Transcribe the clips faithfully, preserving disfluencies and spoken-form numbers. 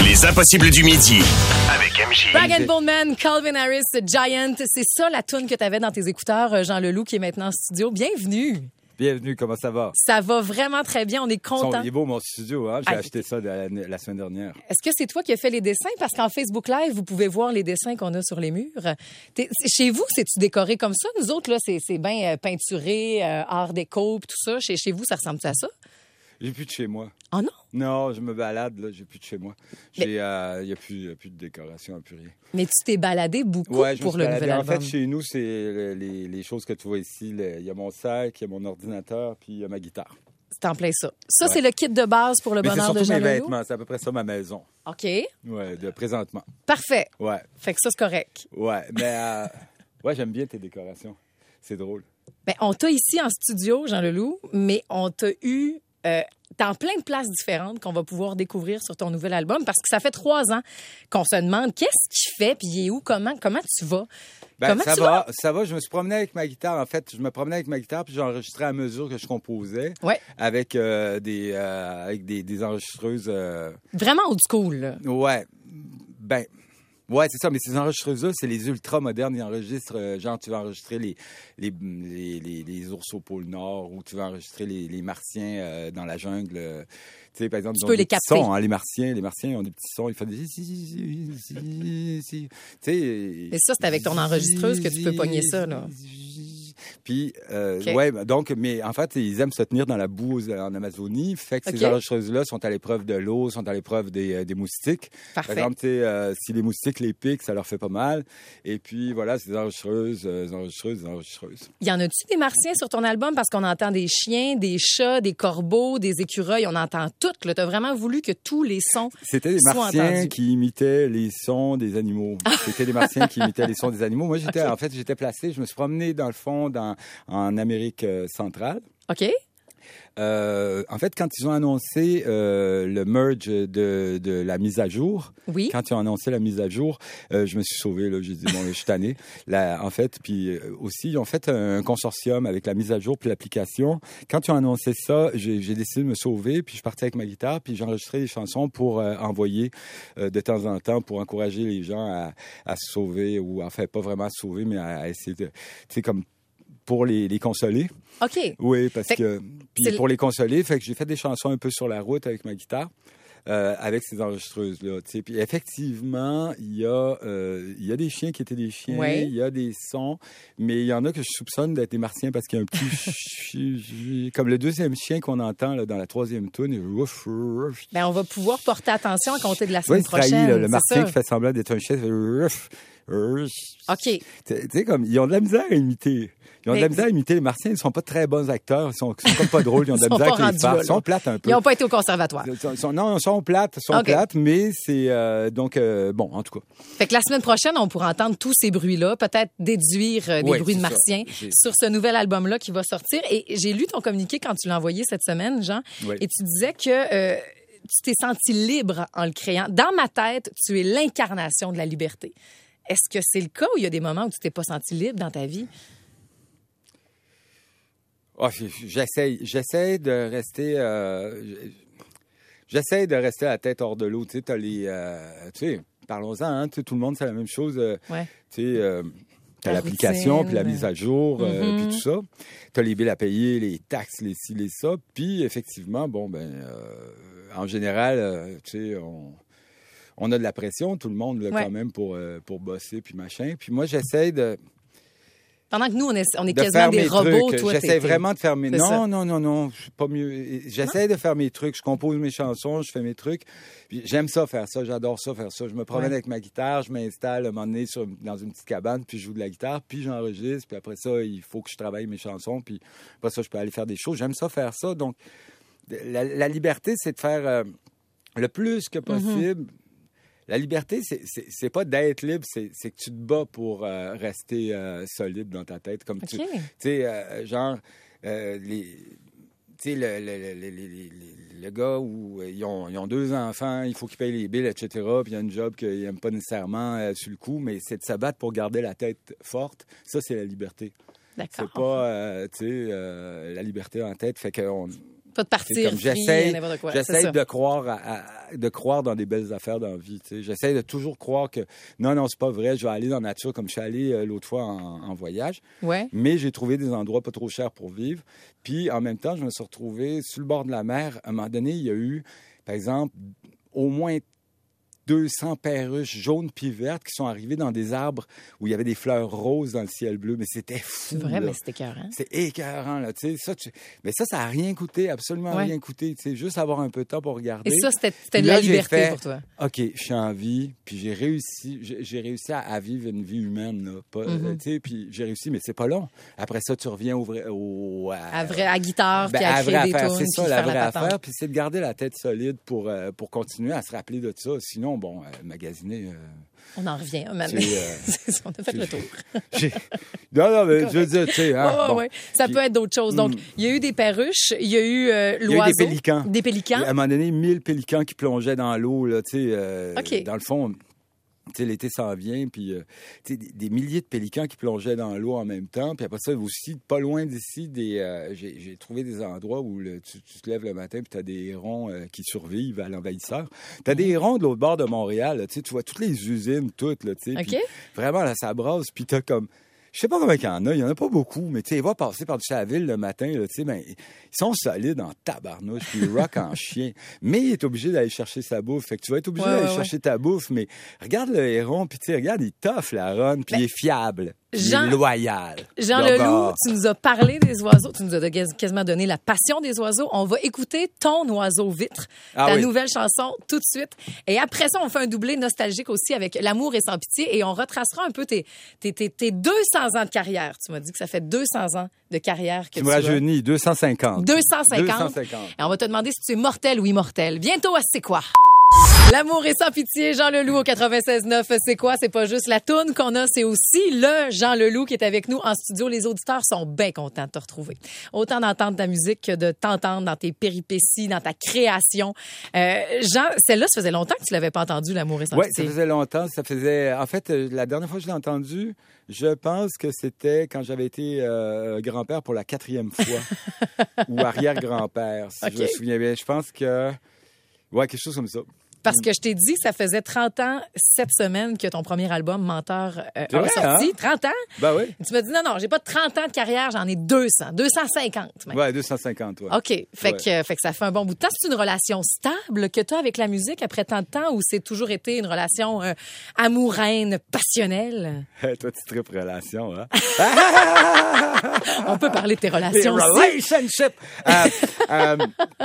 Les impossibles du midi avec M J. Rag and Bone Man, Calvin Harris, Giant. C'est ça la toune que tu avais dans tes écouteurs, Jean Leloup, qui est maintenant en studio. Bienvenue. Bienvenue, comment ça va? Ça va vraiment très bien, on est content. Il est beau mon studio, hein? J'ai ah, acheté ça de la, la semaine dernière. Est-ce que c'est toi qui as fait les dessins? Parce qu'en Facebook Live, vous pouvez voir les dessins qu'on a sur les murs. T'es, chez vous, c'est-tu décoré comme ça? Nous autres, là, c'est, c'est bien euh, peinturé, euh, art déco, tout ça. Chez, chez vous, ça ressemble à ça? J'ai plus de chez moi. Oh non? Non, je me balade, là, j'ai plus de chez moi. Il n'y a, y a, plus, y a plus de décoration, plus rien. Mais tu t'es baladé beaucoup ouais, pour le nouvel album. En fait, chez nous, c'est les, les choses que tu vois ici. Il y a mon sac, il y a mon ordinateur, puis il y a ma guitare. C'est en plein ça. Ça, ouais. c'est le kit de base pour le Mais bonheur de Jean Leloup. C'est surtout mes Leloup? vêtements, c'est à peu près ça ma maison. OK. Ouais, de présentement. Parfait. Ouais. Fait que ça, c'est correct. Ouais, mais euh, ouais, j'aime bien tes décorations. C'est drôle. Bien, on t'a ici en studio, Jean Leloup, mais on t'a eu... Euh, dans plein de places différentes qu'on va pouvoir découvrir sur ton nouvel album, parce que ça fait trois ans qu'on se demande qu'est-ce qu'il fait, puis il est où, comment, comment tu vas? Ben, comment ça tu va, vas? ça va. Je me suis promené avec ma guitare. En fait, je me promenais avec ma guitare, puis j'enregistrais à mesure que je composais, ouais. avec euh, des euh, avec des, des enregistreuses. Euh... Vraiment old school, là. Ouais. Ben. Ouais, c'est ça, mais ces enregistreuses-là, c'est les ultra modernes. Ils enregistrent, euh, genre, tu vas enregistrer les, les, les, les, les ours au pôle Nord ou tu vas enregistrer les, les martiens euh, dans la jungle. Euh, tu sais, par exemple, tu ils ont peux des les petits capter. sons, hein, les martiens. Les martiens, ils ont des petits sons. Ils font des... Tu sais... Et ça, c'est avec ton enregistreuse que tu peux pogner ça, là. Puis, euh, okay. ouais, donc, mais en fait, ils aiment se tenir dans la boue en Amazonie. Fait que okay. ces enregistreuses-là sont à l'épreuve de l'eau, sont à l'épreuve des, des moustiques. Parfait. Par exemple, tu sais, euh, si les moustiques les piquent, ça leur fait pas mal. Et puis, voilà, ces enregistreuses, euh, enregistreuses, enregistreuses. Y en a-tu des martiens sur ton album? Parce qu'on entend des chiens, des chats, des corbeaux, des écureuils. On entend tout. Tu as vraiment voulu que tous les sons C'était des soient martiens entendus. qui imitaient les sons des animaux. C'était des martiens qui imitaient les sons des animaux. Moi, j'étais, okay. en fait, j'étais placé. Je me suis promené dans le fond, dans en Amérique centrale. OK. Euh, en fait, quand ils ont annoncé euh, le merge de, de la mise à jour, oui. quand ils ont annoncé la mise à jour, euh, je me suis sauvé, là, j'ai dit, bon, je suis tanné. Là, en fait, puis euh, aussi, ils ont fait un consortium avec la mise à jour puis l'application. Quand ils ont annoncé ça, j'ai, j'ai décidé de me sauver, puis je suis parti avec ma guitare, puis j'ai enregistré des chansons pour euh, envoyer euh, de temps en temps, pour encourager les gens à, à se sauver, ou enfin, pas vraiment à se sauver, mais à, à essayer de, tu sais, comme pour les, les consoler. OK. Oui, parce fait que... Puis c'est... pour les consoler, fait que j'ai fait des chansons un peu sur la route avec ma guitare, euh, avec ces enregistreuses-là. Tu sais. Puis effectivement, il y, a, euh, il y a des chiens qui étaient des chiens, oui. il y a des sons, mais il y en a que je soupçonne d'être des martiens parce qu'il y a un petit... comme le deuxième chien qu'on entend là, dans la troisième toune. Ben, on va pouvoir porter attention à compter de la semaine ouais, prochaine. Trahi, là, le martien ça. qui fait semblant d'être un chien. OK. Tu sais, comme, ils ont de la misère à imiter. Ils ont mais... de la misère à imiter les martiens. Ils sont pas très bons acteurs. Ils sont, ils sont comme pas drôles. Ils ont de la misère avec les farces. Ils sont plates un peu. Ils n'ont pas été au conservatoire. Ils sont, ils sont, non, ils sont plates. Ils sont okay. plates, mais c'est... Euh, donc, euh, bon, en tout cas. Fait que la semaine prochaine, on pourra entendre tous ces bruits-là, peut-être déduire euh, des oui, bruits de martiens sur ce nouvel album-là qui va sortir. Et j'ai lu ton communiqué quand tu l'as envoyé cette semaine, Jean, oui. et tu disais que... Euh, tu t'es senti libre en le créant. Dans ma tête, tu es l'incarnation de la liberté. Est-ce que c'est le cas ou il y a des moments où tu t'es pas senti libre dans ta vie? Oh, j'essaie, j'essaie de rester... Euh, j'essaie de rester la tête hors de l'eau. Tu sais, t'as les... Euh, tu sais, parlons-en, hein, tout le monde, c'est la même chose. Euh, ouais. Tu sais... Euh, T'as la l'application, routine. Puis la mise à jour, mm-hmm. euh, puis tout ça. T'as les billes à payer, les taxes, les ci, les ça. Puis, effectivement, bon, ben, euh, en général, euh, tu sais, on, on a de la pression, tout le monde, là, ouais. quand même, pour, euh, pour bosser, puis machin. Puis moi, j'essaie de... Pendant que nous, on est, on est de quasiment des robots, trucs. toi, J'essaie t'es, vraiment de faire mes... Non, ça. non, non, non, je suis pas mieux. J'essaie non? de faire mes trucs. Je compose mes chansons, je fais mes trucs. Puis j'aime ça, faire ça. J'adore ça, faire ça. Je me promène ouais. avec ma guitare, je m'installe à un moment donné sur, dans une petite cabane, puis je joue de la guitare, puis j'enregistre. Puis après ça, il faut que je travaille mes chansons. Puis après ça, je peux aller faire des shows. J'aime ça, faire ça. Donc, la, la liberté, c'est de faire euh, le plus que possible... Mm-hmm. La liberté, c'est, c'est, c'est pas d'être libre, c'est, c'est que tu te bats pour euh, rester euh, solide dans ta tête. Comme okay. tu sais, euh, genre, euh, les, tu sais, le, le, le, le, le, le gars où euh, ils, ont, ils ont deux enfants, il faut qu'ils payent les billes, et cetera. Puis il y a une job qu'ils n'aiment pas nécessairement euh, sur le coup, mais c'est de se battre pour garder la tête forte. Ça, c'est la liberté. D'accord. C'est pas, euh, tu sais, euh, la liberté en tête. Fait qu'on... Pas de partir, comme, free, j'essaie, n'importe quoi. j'essaie de croire, à, à, de croire dans des belles affaires dans la vie. Tu sais. J'essaie de toujours croire que non, non, c'est pas vrai. Je vais aller dans la nature comme je suis allé euh, l'autre fois en, en voyage. Ouais. Mais j'ai trouvé des endroits pas trop chers pour vivre. Puis en même temps, je me suis retrouvé sur le bord de la mer. À un moment donné, il y a eu, par exemple, au moins deux cents perruches jaunes puis vertes qui sont arrivées dans des arbres où il y avait des fleurs roses dans le ciel bleu. Mais c'était fou. C'est vrai, là. mais c'était écœurant. C'est écœurant, là. Tu sais, ça, tu... Mais ça, ça n'a rien coûté, absolument Ouais. rien coûté. Tu sais, juste avoir un peu de temps pour regarder. Et ça, c'était, c'était Puis de là, la j'ai liberté fait, pour toi. OK, je suis en vie, puis j'ai réussi, j'ai, j'ai réussi à, à vivre une vie humaine, là. Pas, Mm-hmm. euh, tu sais, puis j'ai réussi, mais c'est pas long. Après ça, tu reviens au vrai... Au, à, À, vrai, à guitare, ben, puis à à créer vraie des affaire, tunes, c'est puis ça, la faire vraie la patente. affaire, puis c'est de garder la tête solide pour, euh, pour continuer à se rappeler de ça. Sinon, bon, euh, magasiner... euh, On en revient, maintenant. C'est, euh, C'est ça, on a fait le tour. j'ai... Non, non, mais je veux dire, tu sais... Hein, Ouais, ouais, bon. ouais. Ça Puis- peut être d'autres choses. Donc, il y a eu des perruches, il y a eu euh, Il y a eu l'oiseau. des pélicans. Des pélicans. À un moment donné, mille pélicans qui plongeaient dans l'eau, là, tu sais, euh, OK. dans le fond, tu sais, l'été s'en vient, puis, euh, tu sais, des, des milliers de pélicans qui plongeaient dans l'eau en même temps, puis après ça, aussi, pas loin d'ici, des, euh, j'ai, j'ai trouvé des endroits où le- tu, tu te lèves le matin, puis t'as des hérons euh, qui survivent à l'envahisseur. T'as des hérons de l'autre bord de Montréal, là, tu sais, tu vois toutes les usines, toutes, là, tu sais, OK. puis vraiment, là, ça brasse, puis t'as comme... Je sais pas combien il y en a, il y en a pas beaucoup, mais tu sais, ils vont passer par-dessus la ville le matin, là, tu sais, ben, ils sont solides en tabarnouche, puis ils rock en chien. Mais il est obligé d'aller chercher sa bouffe. Fait que tu vas être obligé Ouais, d'aller ouais, chercher ta bouffe, mais regarde le héron, puis tu sais, regarde, il toffe la run, puis Ben, il est fiable, puis il Jean- est loyal. Jean Le Leloup, gars. tu nous as parlé des oiseaux, tu nous as quasiment donné la passion des oiseaux. On va écouter Ton oiseau vitre, Ah ta oui. nouvelle chanson, tout de suite. Et après ça, on fait un doublé nostalgique aussi avec L'amour est sans pitié et on retracera un peu tes, tes, tes, tes deux cents ans de carrière. Tu m'as dit que ça fait deux cents ans de carrière que Tu tu me as. rajeunis, deux cent cinquante. deux cent cinquante. deux cent cinquante. Et on va te demander si tu es mortel ou immortel. Bientôt à C'est quoi? L'amour est sans pitié, Jean Leloup au quatre-vingt-seize neuf. C'est quoi? C'est pas juste la toune qu'on a, c'est aussi le Jean Leloup qui est avec nous en studio. Les auditeurs sont bien contents de te retrouver. Autant d'entendre ta musique que de t'entendre dans tes péripéties, dans ta création. Euh, Jean, celle-là, ça faisait longtemps que tu l'avais pas entendue, L'amour est sans Oui, pitié. ça faisait longtemps. Ça faisait. En fait, euh, la dernière fois que je l'ai entendu, je pense que c'était quand j'avais été euh, grand-père pour la quatrième fois ou arrière-grand-père, si je OK. me souviens bien. Je pense que. Ouais, quelque chose comme ça. Parce que je t'ai dit, ça faisait trente ans cette semaine que ton premier album, Menteur, euh, C'est a vrai, sorti. hein? trente ans? Ben oui. Et tu m'as dit, non, non, j'ai pas trente ans de carrière, j'en ai deux cents, deux cent cinquante même. Ouais, deux cent cinquante, ouais. OK. Fait, Ouais. que, euh, fait que ça fait un bon bout de temps. C'est une relation stable que tu as avec la musique après tant de temps ou c'est toujours été une relation euh, amoureuse, passionnelle? Toi, tu tripes relation, hein? On peut parler de tes Les relations aussi. relationships! Euh, euh,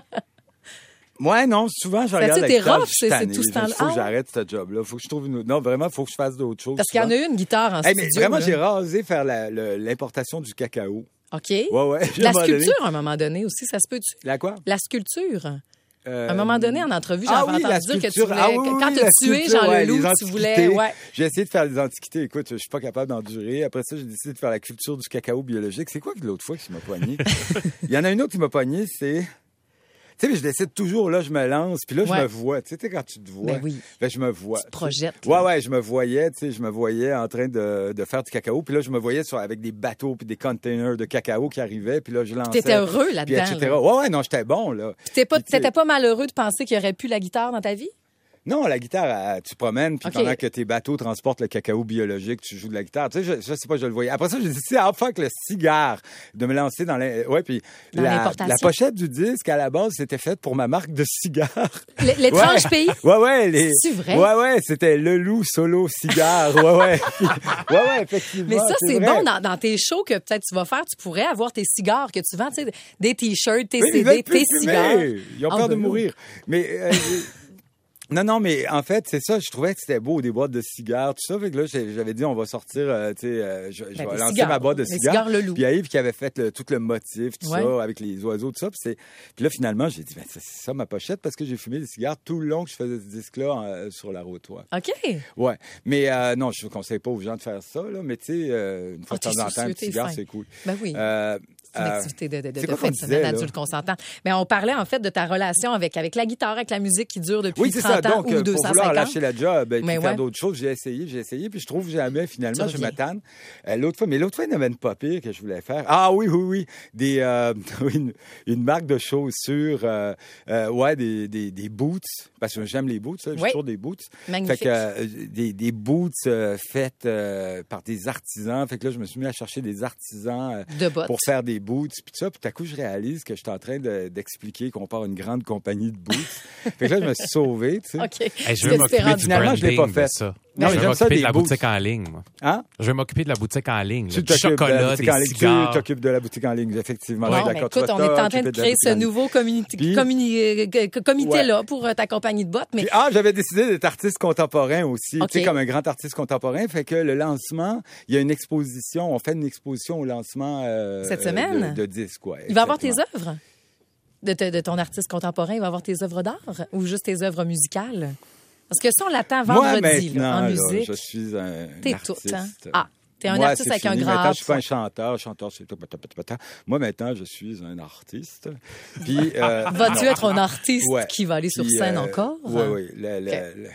Ouais, non, souvent, je Ça, regarde tu sais, la t'es guitare, rough, je suis c'est- c'est tanné. tout ce Je- temps-là. Faut Ah que ouais? j'arrête ce job-là. Faut que je trouve une autre... Non, vraiment, faut que je fasse d'autres choses. Parce qu'il y en a une guitare en Hey, mais studio. vraiment, là. j'ai rasé faire la- le- l'importation du cacao. OK. Ouais, ouais. La À un moment donné- sculpture, à un moment donné aussi, ça se peut-tu? La quoi? La sculpture. Euh, À un moment donné, en entrevue, ah j'avais oui, la entendu dire que tu sculpture. voulais... Ah oui, que oui, quand oui, tu as la tué sculpture, Jean ouais, Leloup, les tu voulais... antiquités. Ouais. J'ai essayé de faire des antiquités. Écoute, je suis pas capable d'endurer. Après ça, j'ai décidé de faire la culture du cacao biologique. C'est quoi que l'autre fois qui m'a poigné? Il y en a une autre qui m'a poigné, c'est... Tu sais, mais je décide toujours, là, je me lance, puis là, je Ouais. me vois. Tu sais, tu sais, quand tu te vois, Ben oui. ben, je me vois. Tu te projettes, Ouais, là. ouais, je me voyais, tu sais, je me voyais en train de, de faire du cacao, puis là, je me voyais sur, avec des bateaux puis des containers de cacao qui arrivaient, puis là, je lançais. T'étais heureux puis là-dedans. et cetera. là. Ouais, ouais, non, j'étais bon, là. T'étais pas, Puis, tu sais, t'étais pas malheureux de penser qu'il y aurait plus la guitare dans ta vie? Non, la guitare, elle, tu promènes, puis OK. pendant que tes bateaux transportent le cacao biologique, tu joues de la guitare. Tu sais, je, je sais pas, je le voyais. Après ça, j'ai décidé, enfin, avec le cigare, de me lancer dans la... Ouais, puis Dans la, l'importation. la pochette du disque, à la base, c'était faite pour ma marque de cigares. L- L'étrange Ouais. pays? Ouais, ouais. Les... C'est vrai? Ouais, ouais, c'était Le Loup Solo Cigare. Ouais, ouais. Puis- ouais, ouais, effectivement. Mais ça, c'est vrai. bon dans, dans tes shows que peut-être tu vas faire. Tu pourrais avoir tes cigares que tu vends, tu sais, des t-shirts, tes Oui, ils C D, veulent plus tes fumer. cigares. Ils ont Ah, peur de ben mourir. Mais... euh, Non, non, mais en fait, c'est ça. Je trouvais que c'était beau, des boîtes de cigares, tout ça. Fait que là, j'ai- j'avais dit, on va sortir, euh, tu sais, euh, je, je Ben, vais des lancer cigares. ma boîte de Des cigares. cigares Leloup. Puis il y a Yves qui avait fait le- tout le motif, tout Ouais. ça, avec les oiseaux, tout ça. Puis, c'est- puis là, finalement, j'ai dit, ben, c'est c'est ça ma pochette parce que j'ai fumé des cigares tout le long que je faisais ce disque-là euh, sur la route, ouais. OK. Ouais. Mais euh, non, je ne conseille pas aux gens de faire ça, là. Mais tu sais, euh, une fois Ah, de temps t'es en temps, un soucieux, petit t'es cigare, fin. c'est cool. Ben oui. Euh, C'est une Euh, activité de, de, de, c'est de quoi fin qu'on de semaine disait, là? adulte consentant. Mais on parlait en fait de ta relation avec, avec la guitare, avec la musique qui dure depuis Oui, c'est trente ça. ans Donc, ou euh, deux pour cent vouloir cinquante. lâcher la job et Mais faire ouais. d'autres choses, j'ai essayé, j'ai essayé, puis je trouve jamais, finalement, Tu je reviens. m'attends. Euh, l'autre fois, mais l'autre fois, il y en avait une pas pire que je voulais faire. Ah oui, oui, oui. Des, euh, une, une marque de chaussures, euh, euh, ouais, des, des, des boots, parce que j'aime les boots, ça, j'ai Oui. toujours des boots. Magnifique. Fait que euh, des, des boots euh, faites euh, par des artisans. Fait que là, je me suis mis à chercher des artisans euh, De bottes. pour faire des boots, puis tout ça. Puis tout à coup, je réalise que je suis en train de- d'expliquer qu'on part une grande compagnie de boots. Fait que là, je me suis sauvé, tu sais. OK. Hey, je Tu veux t'es m'occuper rendu- du Finalement, je l'ai branding pas fait. de ça. Non, je mais vais j'aime ça, m'occuper des de la boots. boutique en ligne, moi. Hein? Je vais m'occuper de la boutique en ligne. là, Tu du t'occupes de la chocolat, boutique des en ligne. Tu cigares. t'occupes de la boutique en ligne, effectivement. Bon, Je suis mais d'accord. Tu écoute, vas on est en train t'occuper de la créer boutique ce en ligne. nouveau community- Puis- communi- euh, comité-là Ouais. pour euh, ta compagnie de bottes. Mais Puis, ah, j'avais décidé d'être artiste contemporain aussi, OK. tu sais, comme un grand artiste contemporain. Fait que le lancement, il y a une exposition, on fait une exposition au lancement euh, Cette euh, semaine? de, de disques, ouais. il va avoir tes exactement. œuvres de, te- de ton artiste contemporain. Il va avoir tes œuvres d'art ou juste tes œuvres musicales? Parce que ça, on l'attend Moi, vendredi là, en maintenant, là, musique. je suis un T'es artiste. tout, hein? Ah, t'es un Moi, artiste c'est avec un fini. grand Maintenant, A. je suis pas un chanteur. Chanteur, c'est tout. pata, pata, pata. Moi, maintenant, je suis un artiste. Puis, euh, Vas-tu non. être un artiste Ouais. qui va aller sur Puis, scène euh, encore? Oui, oui. Le- le- OK. le-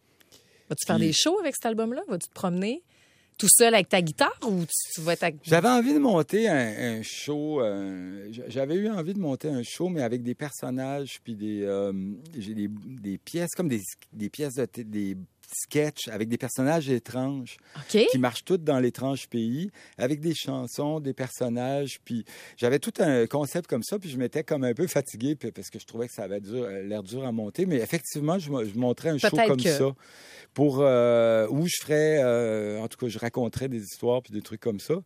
Vas-tu faire Puis- des shows avec cet album-là? Vas-tu te promener tout seul avec ta guitare ou tu vas être... avec- J'avais envie de monter un, un show. euh, J'avais eu envie de monter un show, mais avec des personnages, puis des, euh, j'ai des, des pièces, comme des, des pièces de thé- des sketchs avec des personnages étranges OK. qui marchent tous dans l'étrange pays, avec des chansons, des personnages. Puis j'avais tout un concept comme ça, puis je m'étais comme un peu fatigué puis- parce que je trouvais que ça avait dur- l'air dur à monter. Mais effectivement, je, je monterais un show Peut-être comme que- ça. Pour, euh, où je ferais, euh, en tout cas, je raconterais des histoires puis des trucs comme ça.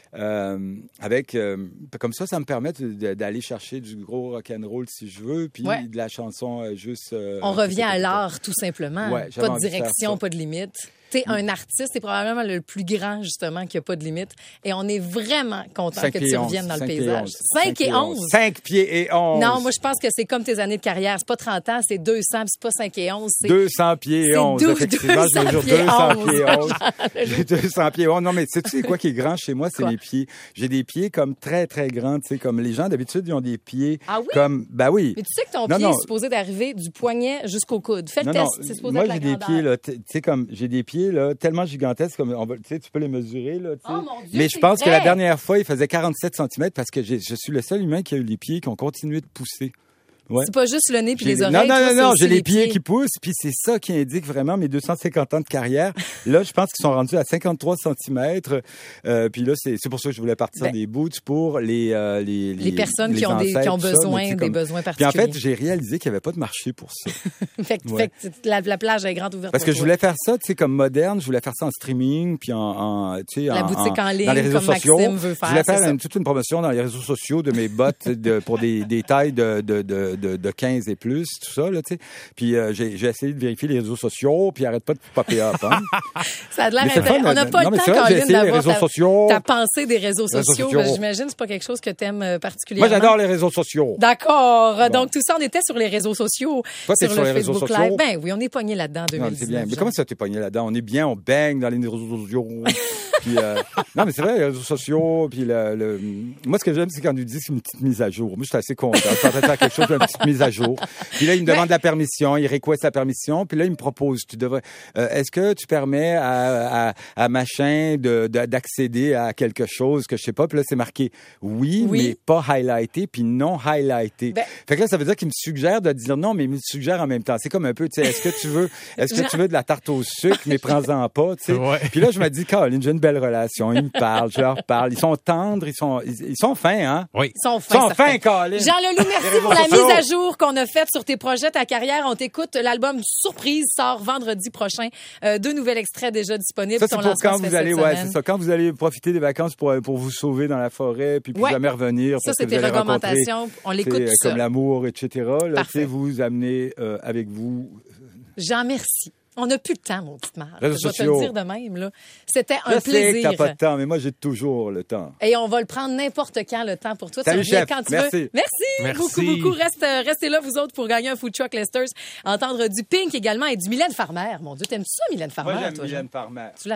Euh, avec euh, comme ça, ça me permet de- d'aller chercher du gros rock'n'roll si je veux, puis Ouais. de la chanson euh, juste. euh, On revient à l'art, tout simplement. Ouais, j'avais pas de envie de faire direction, ça. pas de limite. T'es un artiste, t'es probablement le plus grand, justement, qui a pas de limite. Et on est vraiment content cinq que pieds tu onze, reviennes dans le cinq pieds paysage. onze, cinq et onze. cinq pieds et onze. Non, moi, je pense que c'est comme tes années de carrière. C'est pas trente ans, c'est deux cents, puis c'est pas cinq et onze. C'est... deux cents pieds et c'est onze, dou- effectivement. Je mesure deux cents deux cents pieds et onze. pieds J'ai deux cents pieds et onze. Non, mais tu sais quoi qui est grand chez moi, c'est Quoi? les pieds. J'ai des pieds comme très, très grands. Tu sais, comme les gens, d'habitude, ils ont des pieds Ah oui? comme... Ben oui. Mais tu sais que ton Non, pied non. est supposé d'arriver du poignet jusqu'au coude. Fais le Non, test, non, c'est supposé moi, être la j'ai des grandeur. pieds, là, tu sais, comme, j'ai des pieds, là, tellement gigantesques, comme, on va, tu sais, tu peux les mesurer, là, tu sais. Oh, mon Dieu, Mais je c'est pense que vrai! la dernière fois, il faisait quarante-sept centimètres parce que j'ai- je suis le seul humain qui a eu les pieds qui ont continué de pousser. Ouais. C'est pas juste le nez puis J'ai- les oreilles. Non, non, toi, non, c'est non, aussi j'ai les pieds, qui poussent, puis c'est ça qui indique vraiment mes deux cent cinquante ans de carrière. Là, je pense qu'ils sont rendus à cinquante-trois centimètres. Euh, puis là, c'est c'est pour ça que je voulais partir Ben, des boots pour les les les, Les personnes les qui ont, des, qui ont ancêtres, tout ça, besoin, mais tu sais, des comme- besoins Puis en particuliers. fait, j'ai réalisé qu'il n'y avait pas de marché pour ça. fait, que- Ouais. fait que la, la plage est grande ouverte Parce pour que je toi. voulais faire ça, tu sais, comme moderne. Je voulais faire ça en streaming, puis en, en tu sais, La en, boutique en ligne, dans les réseaux comme sociaux. Maxime veut faire, Je voulais c'est faire ça. une- toute une promotion dans les réseaux sociaux de mes bottes de, pour des, des tailles de, de, de, de, de quinze et plus, tout ça, là, tu sais. Puis euh, j'ai j'ai essayé de vérifier les réseaux sociaux, puis arrête pas de popper up, hein. Ça a de l'air Mais c'est intéressant. fun, On n'a euh, pas non, le mais temps, c'est vrai, j'ai Caroline, essayé les d'avoir réseaux ta, sociaux. ta pensée des réseaux Réseaux sociaux. sociaux. Ben, j'imagine que c'est pas quelque chose que tu aimes particulièrement. Moi, j'adore les réseaux sociaux. D'accord. Bon. Donc, tout ça, on était sur les réseaux sociaux. Toi, t'es sur sur le les réseaux Facebook sociaux? Live. Ben oui, on est pogné là-dedans en deux Non, mille mais c'est dix-neuf. bien. Mais comment ça t'es pogné là-dedans? On est bien, on baigne dans les réseaux sociaux. Puis, euh, non, mais c'est vrai, les réseaux sociaux. Puis le, le- moi, ce que j'aime, c'est quand ils nous disent une petite mise à jour. Moi, je suis assez content. Je suis en train de faire quelque chose d'une petite mise à jour. Puis là, il me demande la permission, il request la permission. Puis là, il me propose, tu devrais, euh, est-ce que tu permets à, à, à machin de, de- d'accéder à quelque chose que je sais pas? Puis là, c'est marqué oui, Oui. mais pas highlighté, puis non highlighté. Ben- Fait que là, ça veut dire qu'il me suggère de dire non, mais il me suggère en même temps. C'est comme un peu, tu sais, est-ce que tu veux, est-ce que Genre- tu veux de la tarte au sucre, mais prends-en pas, tu sais. Ouais. Puis là, je me dis, Caroline, j'ai une belle relation. Ils me parlent, je leur parle. Ils sont tendres, ils sont, ils, ils sont fins, hein? Oui. Ils sont Ils sont fins, fins, certains. Caroline. Jean Leloup, merci Les pour la réseaux mise à sociaux. jour qu'on a faite sur tes projets, ta carrière. On t'écoute. L'album Surprise sort vendredi prochain. Euh, deux nouveaux extraits déjà disponibles. Ça, c'est Ton pour lancement quand se fait vous allez, cette ouais, semaine. c'est ça. Quand vous allez profiter des vacances pour, pour vous sauver dans la forêt, puis plus Ouais. jamais revenir. Ça, parce c'est que tes vous allez rencontrer, recommandations. On l'écoute c'est, tout euh, seul. Comme l'amour, et cetera. Là, Parfait. tu sais, vous amenez euh, avec vous. Jean, merci. On n'a plus le temps, mon petit Marc. Je Réseaux vais te sociaux. le dire de même, là. C'était Je un sais que plaisir. t'as pas de temps, mais moi, j'ai toujours le temps. Et on va le prendre n'importe quand, le temps pour toi. Salut, tu reviens chef. quand tu Merci. veux. Merci. Merci. Beaucoup, beaucoup. Reste, euh, restez là, vous autres, pour gagner un food truck Lester's. Entendre du Pink également et du Mylène Farmer. Mon Dieu, t'aimes ça, Mylène Farmer? Moi, j'aime toi, Mylène Jean? Farmer. Tu l'adores.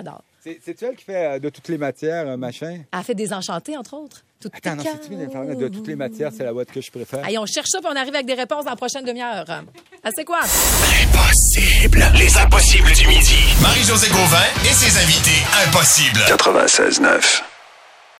C'est, c'est elle qui fait euh, de toutes les matières, euh, machin? Elle fait des enchantés, entre autres. Tout Attends, non, c'est-tu une information? De toutes les matières, c'est la boîte que je préfère. Allez, on cherche ça, puis on arrive avec des réponses dans la prochaine demi-heure. Ah, c'est quoi? Impossible. Les impossibles du midi. Marie-Josée Gauvin et ses invités impossibles. quatre-vingt-seize neuf